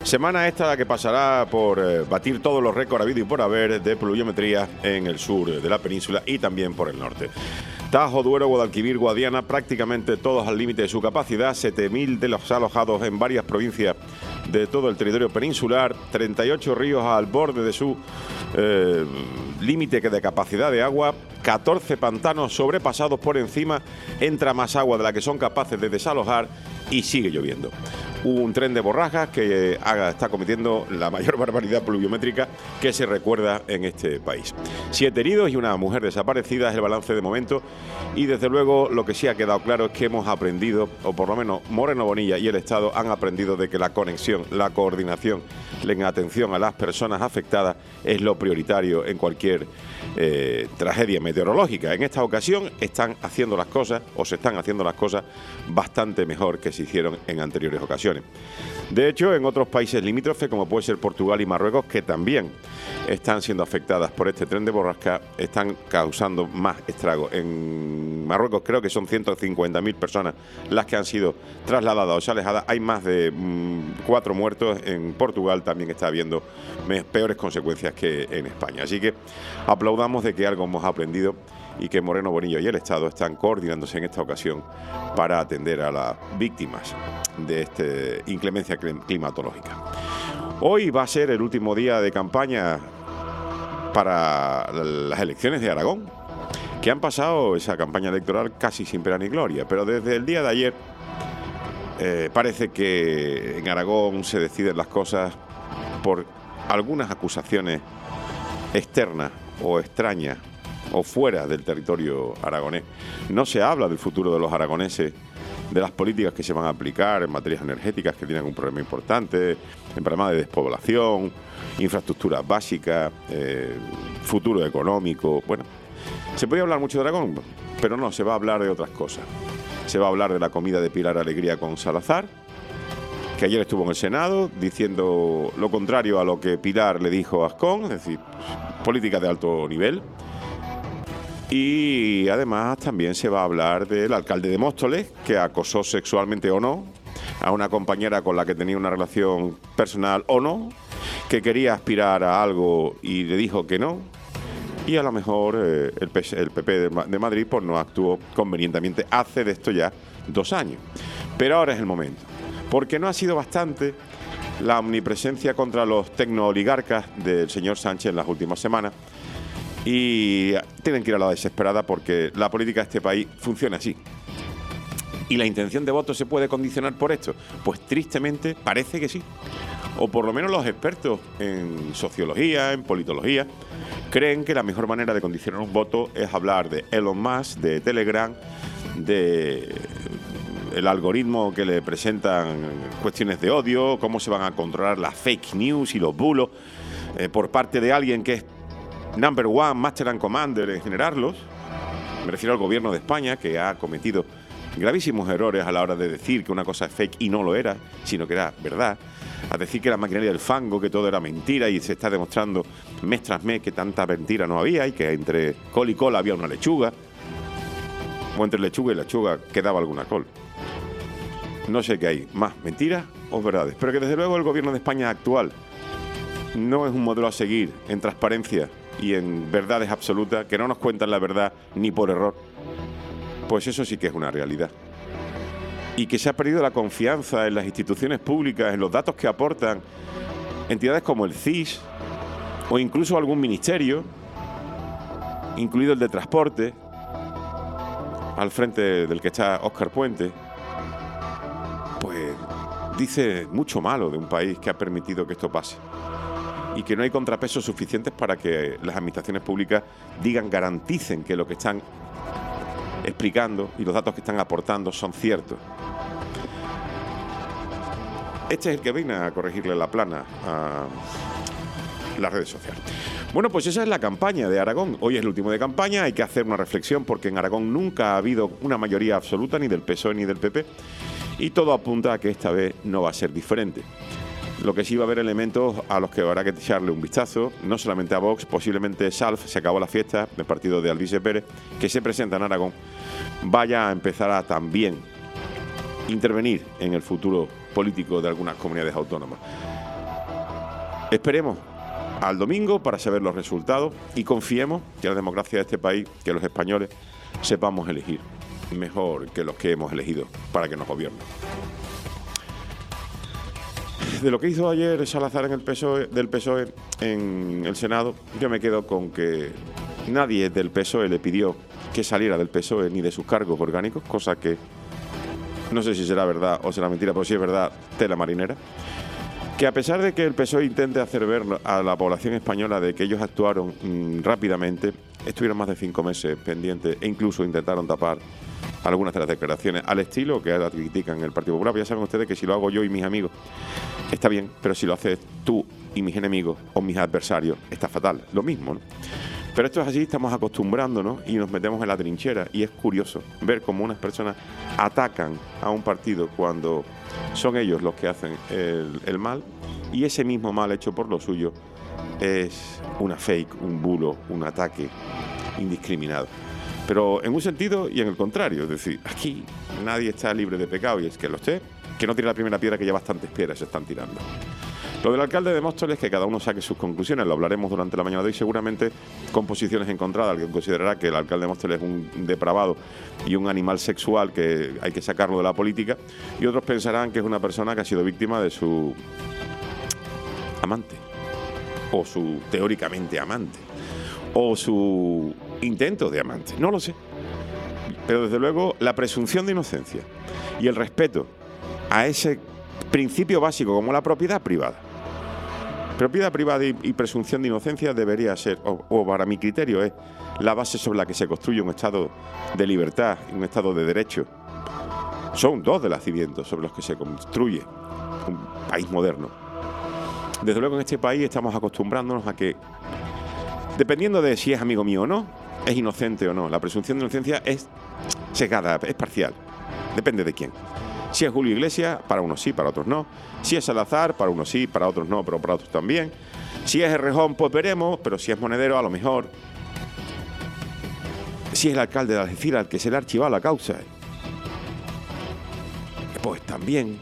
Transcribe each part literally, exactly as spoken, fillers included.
Semana esta la que pasará por eh, batir todos los récords habidos y por haber de pluviometría en el sur de la península y también por el norte. Tajo, Duero, Guadalquivir, Guadiana, prácticamente todos al límite de su capacidad, siete mil de los alojados en varias provincias de todo el territorio peninsular, treinta y ocho ríos al borde de su eh, límite de capacidad de agua, catorce pantanos sobrepasados por encima, entra más agua de la que son capaces de desalojar y sigue lloviendo. Hubo un tren de borrascas que eh, haga, está cometiendo la mayor barbaridad pluviométrica que se recuerda en este país. Siete heridos y una mujer desaparecida es el balance de momento, y desde luego lo que sí ha quedado claro es que hemos aprendido, o por lo menos Moreno Bonilla y el Estado han aprendido, de que la conexión, la coordinación, la atención a las personas afectadas es lo prioritario en cualquier eh, tragedia meteorológica. En esta ocasión están haciendo las cosas, o se están haciendo las cosas bastante mejor que se hicieron en anteriores ocasiones. De hecho, en otros países limítrofes, como puede ser Portugal y Marruecos, que también están siendo afectadas por este tren de borrasca, están causando más estragos. En Marruecos creo que son ciento cincuenta mil personas las que han sido trasladadas o alejadas. Hay más de mmm, cuatro muertos. En Portugal también está habiendo peores consecuencias que en España. Así que aplaudamos de que algo hemos aprendido y que Moreno Bonilla y el Estado están coordinándose en esta ocasión para atender a las víctimas de esta inclemencia climatológica. Hoy va a ser el último día de campaña para las elecciones de Aragón, que han pasado esa campaña electoral casi sin pena ni gloria, pero desde el día de ayer eh, parece que en Aragón se deciden las cosas por algunas acusaciones externas o extrañas o fuera del territorio aragonés. No se habla del futuro de los aragoneses, de las políticas que se van a aplicar en materias energéticas que tienen un problema importante, en problemas de despoblación, infraestructuras básicas, eh, futuro económico. Bueno, se podría hablar mucho de Aragón, pero no, se va a hablar de otras cosas. Se va a hablar de la comida de Pilar Alegría con Salazar, que ayer estuvo en el Senado diciendo lo contrario a lo que Pilar le dijo a Ascón, es decir, política de alto nivel. Y además también se va a hablar del alcalde de Móstoles, que acosó sexualmente o no a una compañera con la que tenía una relación personal o no, que quería aspirar a algo y le dijo que no, y a lo mejor eh, el, P P de, de Madrid pues no actuó convenientemente hace de esto ya dos años. Pero ahora es el momento, porque no ha sido bastante la omnipresencia contra los tecnooligarcas del señor Sánchez en las últimas semanas, y tienen que ir a la desesperada porque la política de este país funciona así. ¿Y la intención de voto se puede condicionar por esto? Pues tristemente parece que sí. O por lo menos los expertos en sociología, en politología, creen que la mejor manera de condicionar un voto es hablar de Elon Musk, de Telegram, de el algoritmo que le presentan cuestiones de odio, cómo se van a controlar las fake news y los bulos eh, por parte de alguien que es number one, master and commander en generarlos. Me refiero al gobierno de España, que ha cometido gravísimos errores a la hora de decir que una cosa es fake y no lo era, sino que era verdad, a decir que la maquinaria del fango, que todo era mentira, y se está demostrando mes tras mes que tanta mentira no había y que entre col y col había una lechuga, o entre lechuga y lechuga quedaba alguna col. No sé qué hay, más mentiras o verdades, pero que desde luego el gobierno de España actual no es un modelo a seguir en transparencia y en verdades absolutas, que no nos cuentan la verdad ni por error. Pues eso sí que es una realidad. Y que se ha perdido la confianza en las instituciones públicas, en los datos que aportan entidades como el C I S o incluso algún ministerio, incluido el de transporte, al frente del que está Óscar Puente. Pues dice mucho malo de un país que ha permitido que esto pase y que no hay contrapesos suficientes para que las administraciones públicas digan, garanticen que lo que están explicando y los datos que están aportando son ciertos. Este es el que viene a corregirle la plana a las redes sociales. Bueno, pues esa es la campaña de Aragón. Hoy es el último de campaña, hay que hacer una reflexión porque en Aragón nunca ha habido una mayoría absoluta ni del P S O E ni del P P, y todo apunta a que esta vez no va a ser diferente. Lo que sí va a haber elementos a los que habrá que echarle un vistazo, no solamente a Vox, posiblemente Salf, se acabó la fiesta, del partido de Alvise Pérez, que se presenta en Aragón, vaya a empezar a también intervenir en el futuro político de algunas comunidades autónomas. Esperemos al domingo para saber los resultados y confiemos que la democracia de este país, que los españoles sepamos elegir mejor que los que hemos elegido para que nos gobiernen. De lo que hizo ayer Salazar en el P S O E, del P S O E en el Senado, yo me quedo con que nadie del P S O E le pidió que saliera del P S O E ni de sus cargos orgánicos, cosa que no sé si será verdad o será mentira, pero si es verdad, tela marinera. Que a pesar de que el P S O E intente hacer ver a la población española de que ellos actuaron mmm, rápidamente, estuvieron más de cinco meses pendientes e incluso intentaron tapar algunas de las declaraciones al estilo que ahora critican el Partido Popular. Ya saben ustedes que si lo hago yo y mis amigos está bien, pero si lo haces tú y mis enemigos o mis adversarios está fatal. Lo mismo, ¿no? Pero esto es así, estamos acostumbrándonos y nos metemos en la trinchera y es curioso ver cómo unas personas atacan a un partido cuando son ellos los que hacen el, el mal y ese mismo mal hecho por lo suyo es una fake, un bulo, un ataque indiscriminado. Pero en un sentido y en el contrario, es decir, aquí nadie está libre de pecado y es que lo esté, que no tire la primera piedra que ya bastantes piedras se están tirando. Lo del alcalde de Móstoles, que cada uno saque sus conclusiones, lo hablaremos durante la mañana de hoy, seguramente con posiciones encontradas. Alguien considerará que el alcalde de Móstoles es un depravado y un animal sexual que hay que sacarlo de la política, y otros pensarán que es una persona que ha sido víctima de su amante, o su teóricamente amante, o su intento de amante, no lo sé. Pero desde luego la presunción de inocencia y el respeto a ese principio básico como la propiedad privada. Propiedad privada y, y presunción de inocencia debería ser, o, o para mi criterio es, la base sobre la que se construye un Estado de libertad, un Estado de derecho. Son dos de los cimientos sobre los que se construye un país moderno. Desde luego en este país estamos acostumbrándonos a que, dependiendo de si es amigo mío o no, es inocente o no. La presunción de inocencia es sesgada, es parcial. Depende de quién. Si es Julio Iglesias, para unos sí, para otros no. Si es Salazar, para unos sí, para otros no, pero para otros también. Si es Errejón, pues veremos, pero si es Monedero, a lo mejor. Si es el alcalde de Algeciras, al que se le ha archivado la causa, pues también.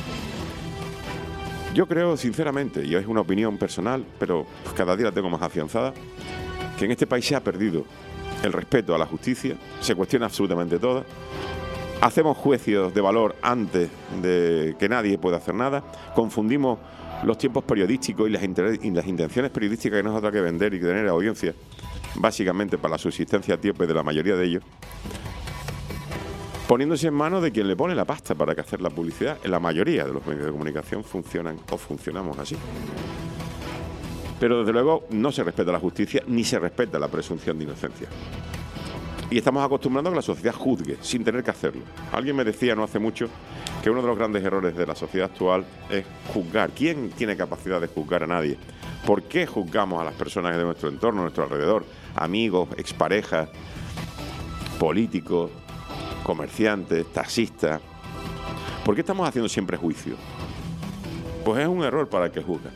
Yo creo, sinceramente, y es una opinión personal, pero cada día la tengo más afianzada, que en este país se ha perdido el respeto a la justicia, se cuestiona absolutamente todo. Hacemos juicios de valor antes de que nadie pueda hacer nada. Confundimos los tiempos periodísticos y las, y las intenciones periodísticas que no es otra que vender y tener audiencia, básicamente para la subsistencia a tiempo de la mayoría de ellos, poniéndose en manos de quien le pone la pasta para que hacer la publicidad. En la mayoría de los medios de comunicación funcionan o funcionamos así. Pero desde luego no se respeta la justicia ni se respeta la presunción de inocencia. Y estamos acostumbrando a que la sociedad juzgue sin tener que hacerlo. Alguien me decía no hace mucho que uno de los grandes errores de la sociedad actual es juzgar. ¿Quién tiene capacidad de juzgar a nadie? ¿Por qué juzgamos a las personas de nuestro entorno, a nuestro alrededor? Amigos, exparejas, políticos, comerciantes, taxistas. ¿Por qué estamos haciendo siempre juicio? Pues es un error para el que juzga.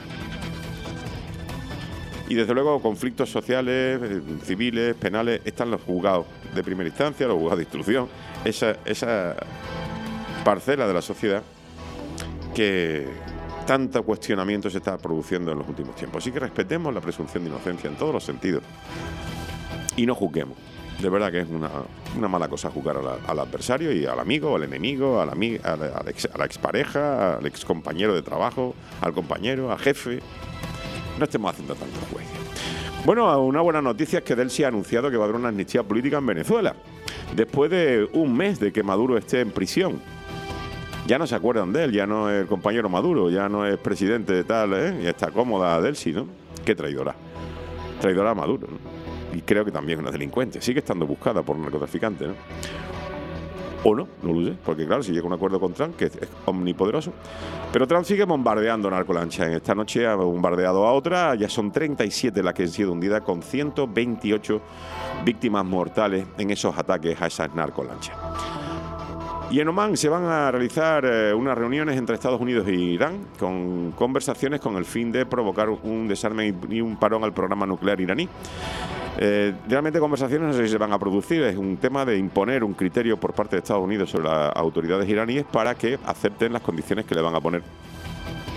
Y desde luego conflictos sociales, civiles, penales, están los juzgados de primera instancia, los juzgados de instrucción, esa, esa parcela de la sociedad que tanto cuestionamiento se está produciendo en los últimos tiempos. Así que respetemos la presunción de inocencia en todos los sentidos y no juzguemos. De verdad que es una, una mala cosa juzgar a la, al adversario y al amigo, al enemigo, a la, a la, a la, ex, a la expareja, al ex compañero de trabajo, al compañero, al jefe. No estemos haciendo tanto juicio. Bueno, una buena noticia es que Delcy ha anunciado que va a haber una amnistía política en Venezuela, después de un mes de que Maduro esté en prisión. Ya no se acuerdan de él, ya no es el compañero Maduro, ya no es presidente de tal, ¿eh? Y está cómoda Delcy, ¿no? Qué traidora. Traidora a Maduro, ¿no? Y creo que también es una delincuente. Sigue estando buscada por un narcotraficante, ¿no? O no, no lo sé, porque claro, si llega a un acuerdo con Trump, que es omnipoderoso. Pero Trump sigue bombardeando narcolanchas. En esta noche ha bombardeado a otra, ya son treinta y siete las que han sido hundidas, con ciento veintiocho víctimas mortales en esos ataques a esas narcolanchas. Y en Omán se van a realizar eh, unas reuniones entre Estados Unidos e Irán, con conversaciones con el fin de provocar un desarme y un parón al programa nuclear iraní. Eh, realmente conversaciones no sé si se van a producir, es un tema de imponer un criterio por parte de Estados Unidos sobre las autoridades iraníes para que acepten las condiciones que le van a poner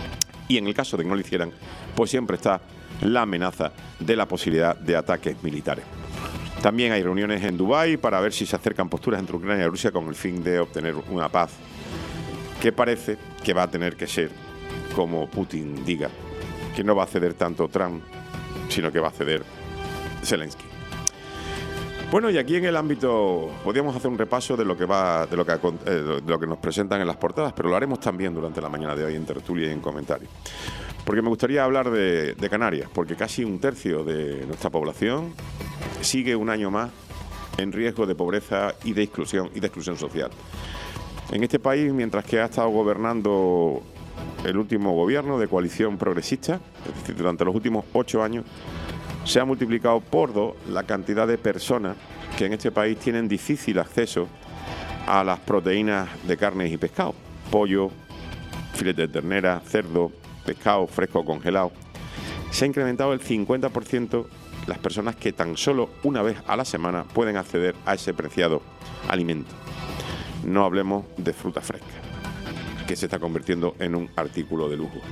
Y en el caso de que no lo hicieran, pues siempre está la amenaza de la posibilidad de ataques militares. También hay reuniones en Dubái para ver si se acercan posturas entre Ucrania y Rusia con el fin de obtener una paz que parece que va a tener que ser como Putin diga, que no va a ceder tanto Trump, sino que va a ceder Zelensky. Bueno, y aquí en el ámbito podríamos hacer un repaso de lo que va, de lo que, eh, de lo que nos presentan en las portadas, pero lo haremos también durante la mañana de hoy en tertulia y en comentarios. Porque me gustaría hablar de, de Canarias, porque casi un tercio de nuestra población sigue un año más en riesgo de pobreza y de exclusión y de exclusión social. En este país, mientras que ha estado gobernando el último gobierno de coalición progresista, es decir, durante los últimos ocho años, se ha multiplicado por dos la cantidad de personas que en este país tienen difícil acceso a las proteínas de carnes y pescado, pollo, filete de ternera, cerdo, pescado fresco o congelado. Se ha incrementado el cincuenta por ciento las personas que tan solo una vez a la semana pueden acceder a ese preciado alimento. No hablemos de fruta fresca, que se está convirtiendo en un artículo de lujo.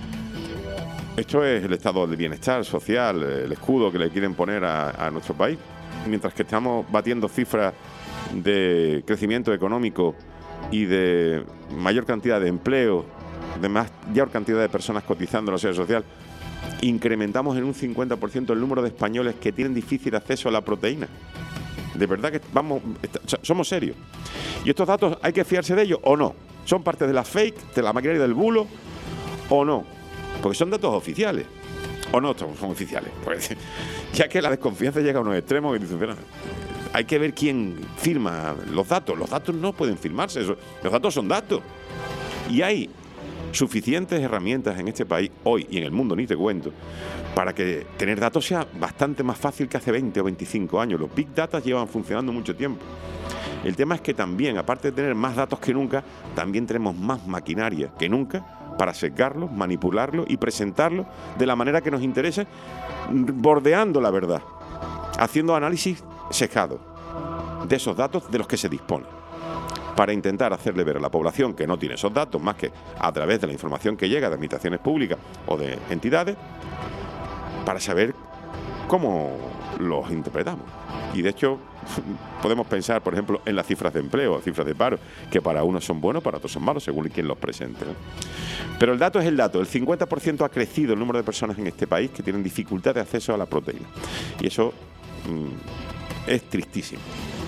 Esto es el estado del bienestar social, el escudo que le quieren poner a, a nuestro país. Mientras que estamos batiendo cifras de crecimiento económico y de mayor cantidad de empleo, de mayor cantidad de personas cotizando en la seguridad social, incrementamos en un cincuenta por ciento el número de españoles que tienen difícil acceso a la proteína. De verdad que vamos, somos serios. ¿Y estos datos hay que fiarse de ellos o no? ¿Son parte de la fake, de la maquinaria del bulo o no? Porque son datos oficiales. ¿O no son oficiales? Pues ya que la desconfianza llega a unos extremos y dicen, pero hay que ver quién firma los datos. Los datos no pueden firmarse. Los datos son datos. Y hay suficientes herramientas en este país, hoy y en el mundo, ni te cuento, para que tener datos sea bastante más fácil que hace veinte o veinticinco años. Los Big Data llevan funcionando mucho tiempo. El tema es que también, aparte de tener más datos que nunca, también tenemos más maquinaria que nunca para sesgarlos, manipularlos y presentarlos de la manera que nos interese, bordeando la verdad, haciendo análisis sesgados de esos datos de los que se dispone, para intentar hacerle ver a la población que no tiene esos datos, más que a través de la información que llega de administraciones públicas o de entidades, para saber cómo los interpretamos. Y de hecho, podemos pensar, por ejemplo, en las cifras de empleo, cifras de paro, que para unos son buenos, para otros son malos, según quien los presente, ¿no? Pero el dato es el dato. El cincuenta por ciento ha crecido el número de personas en este país que tienen dificultad de acceso a la proteína. Y eso mmm, es tristísimo.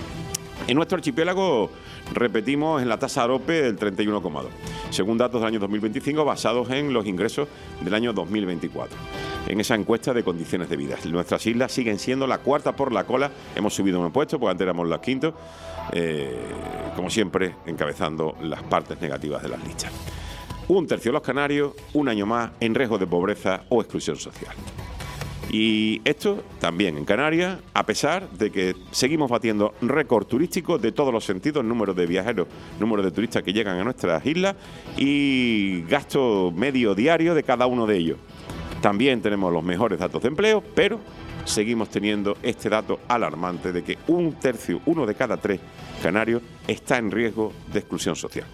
En nuestro archipiélago repetimos en la tasa AROPE del treinta y uno coma dos, según datos del año dos mil veinticinco basados en los ingresos del año dos mil veinticuatro. En esa encuesta de condiciones de vida, nuestras islas siguen siendo la cuarta por la cola. Hemos subido un puesto, porque antes éramos los quintos, eh, como siempre, encabezando las partes negativas de las listas. Un tercio de los canarios, un año más, en riesgo de pobreza o exclusión social. Y esto también en Canarias, a pesar de que seguimos batiendo récord turístico de todos los sentidos, número de viajeros, número de turistas que llegan a nuestras islas y gasto medio diario de cada uno de ellos. También tenemos los mejores datos de empleo, pero seguimos teniendo este dato alarmante de que un tercio, uno de cada tres canarios, está en riesgo de exclusión social.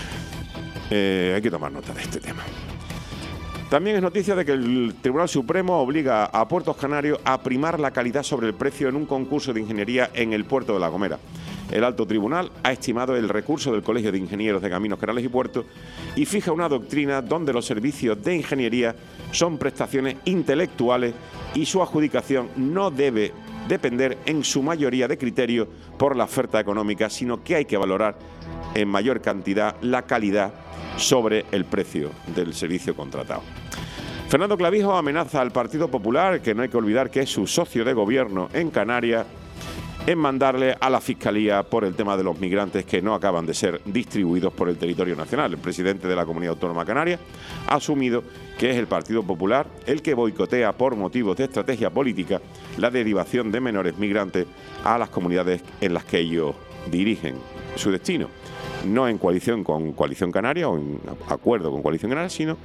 Eh, hay que tomar nota de este tema. También es noticia de que el Tribunal Supremo obliga a Puertos Canarios a primar la calidad sobre el precio en un concurso de ingeniería en el puerto de La Gomera. El Alto Tribunal ha estimado el recurso del Colegio de Ingenieros de Caminos, Canales y Puertos y fija una doctrina donde los servicios de ingeniería son prestaciones intelectuales y su adjudicación no debe depender en su mayoría de criterios por la oferta económica, sino que hay que valorar en mayor cantidad la calidad sobre el precio del servicio contratado. Fernando Clavijo amenaza al Partido Popular, que no hay que olvidar que es su socio de gobierno en Canarias, en mandarle a la Fiscalía por el tema de los migrantes que no acaban de ser distribuidos por el territorio nacional. El presidente de la Comunidad Autónoma Canaria ha asumido que es el Partido Popular el que boicotea por motivos de estrategia política la derivación de menores migrantes a las comunidades en las que ellos dirigen su destino. No en coalición con Coalición Canaria o en acuerdo con Coalición Canaria, sino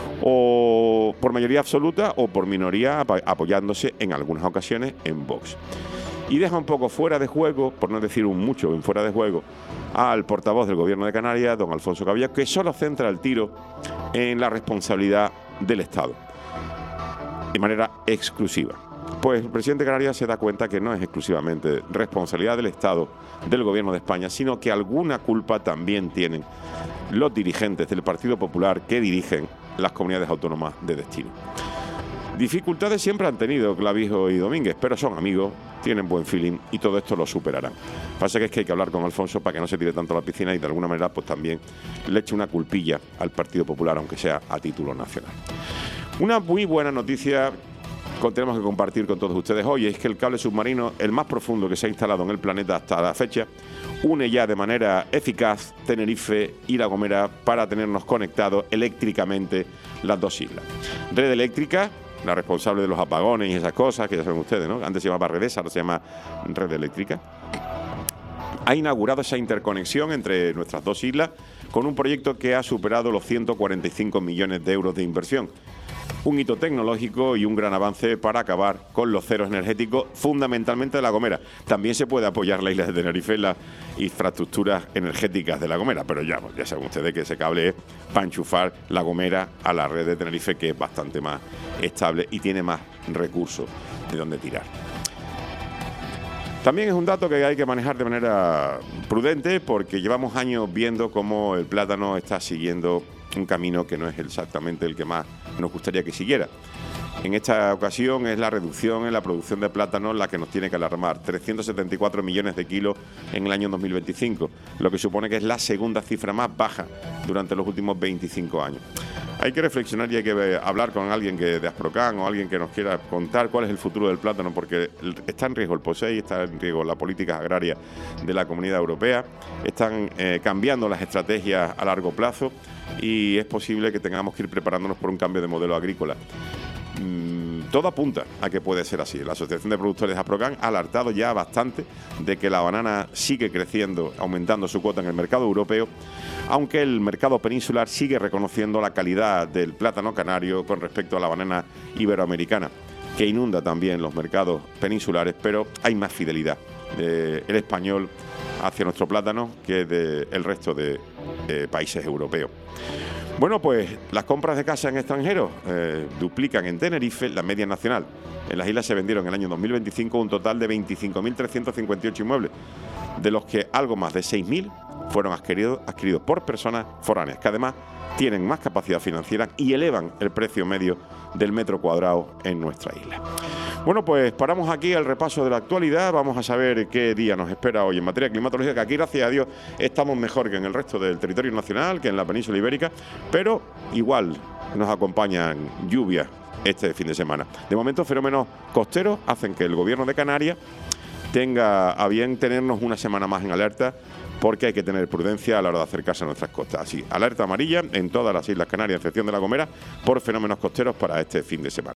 o por mayoría absoluta o por minoría apoyándose en algunas ocasiones en Vox. y deja un poco fuera de juego, por no decir un mucho en fuera de juego, al portavoz del Gobierno de Canarias, don Alfonso Caballero, que solo centra el tiro en la responsabilidad del Estado, de manera exclusiva. Pues el presidente de Canarias se da cuenta que no es exclusivamente responsabilidad del Estado, del Gobierno de España, sino que alguna culpa también tienen los dirigentes del Partido Popular que dirigen las comunidades autónomas de destino. Dificultades siempre han tenido Clavijo y Domínguez, pero son amigos, tienen buen feeling y todo esto lo superarán. Pasa que es que hay que hablar con Alfonso para que no se tire tanto a la piscina y de alguna manera pues también le eche una culpilla al Partido Popular, aunque sea a título nacional. Una muy buena noticia que tenemos que compartir con todos ustedes hoy es que el cable submarino, el más profundo que se ha instalado en el planeta hasta la fecha, une ya de manera eficaz Tenerife y La Gomera para tenernos conectados eléctricamente las dos islas. Red Eléctrica, la responsable de los apagones y esas cosas, que ya saben ustedes, ¿no? Antes se llamaba Redesa, ahora se llama Red Eléctrica, ha inaugurado esa interconexión entre nuestras dos islas con un proyecto que ha superado los ciento cuarenta y cinco millones de euros de inversión. Un hito tecnológico y un gran avance para acabar con los ceros energéticos, fundamentalmente de La Gomera. También se puede apoyar la isla de Tenerife en las infraestructuras energéticas de La Gomera, pero ya, ya saben ustedes que ese cable es para enchufar La Gomera a la red de Tenerife, que es bastante más estable y tiene más recursos de donde tirar. También es un dato que hay que manejar de manera prudente, porque llevamos años viendo cómo el plátano está siguiendo un camino que no es exactamente el que más nos gustaría que siguiera. En esta ocasión es la reducción en la producción de plátano la que nos tiene que alarmar. trescientos setenta y cuatro millones de kilos en el año dos mil veinticinco, lo que supone que es la segunda cifra más baja durante los últimos veinticinco años. Hay que reflexionar y hay que hablar con alguien que de Asprocan o alguien que nos quiera contar cuál es el futuro del plátano, porque está en riesgo el POSEI, está en riesgo la política agraria de la Comunidad Europea, están eh, cambiando las estrategias a largo plazo y es posible que tengamos que ir preparándonos por un cambio de modelo agrícola. Mm, todo apunta a que puede ser así. La Asociación de Productores de Asprocan ha alertado ya bastante de que la banana sigue creciendo, aumentando su cuota en el mercado europeo, aunque el mercado peninsular sigue reconociendo la calidad del plátano canario con respecto a la banana iberoamericana, que inunda también los mercados peninsulares, pero hay más fidelidad del español hacia nuestro plátano que del resto de eh, países europeos. Bueno, pues las compras de casa en extranjeros eh, duplican en Tenerife la media nacional. En las islas se vendieron en el año dos mil veinticinco un total de veinticinco mil trescientos cincuenta y ocho inmuebles, de los que algo más de seis mil fueron adquiridos, adquiridos por personas foráneas, que además tienen más capacidad financiera y elevan el precio medio del metro cuadrado en nuestra isla. Bueno, pues paramos aquí el repaso de la actualidad. Vamos a saber qué día nos espera hoy en materia climatológica, que aquí, gracias a Dios, estamos mejor que en el resto del territorio nacional, que en la península ibérica, pero igual nos acompañan lluvias este fin de semana. De momento, fenómenos costeros hacen que el Gobierno de Canarias tenga a bien tenernos una semana más en alerta, porque hay que tener prudencia a la hora de acercarse a nuestras costas. Así, alerta amarilla en todas las Islas Canarias, a excepción de La Gomera, por fenómenos costeros para este fin de semana.